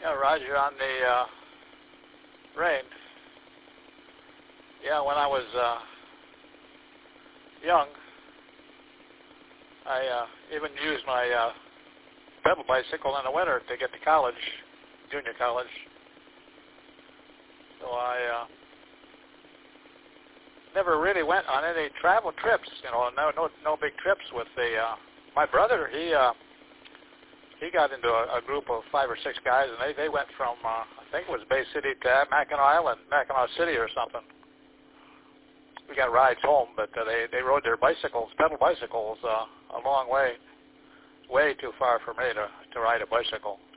Yeah, Roger, on the rain. Yeah, when I was young, I even used my pedal bicycle in the winter to get to college, junior college. So I never really went on any travel trips, you know, no big trips with the, my brother, he got into a group of 5 or 6 guys, and they went from, I think it was Bay City to Mackinac Island, Mackinac City or something. We got rides home, but they rode their bicycles, pedal bicycles, a long way too far for me to ride a bicycle.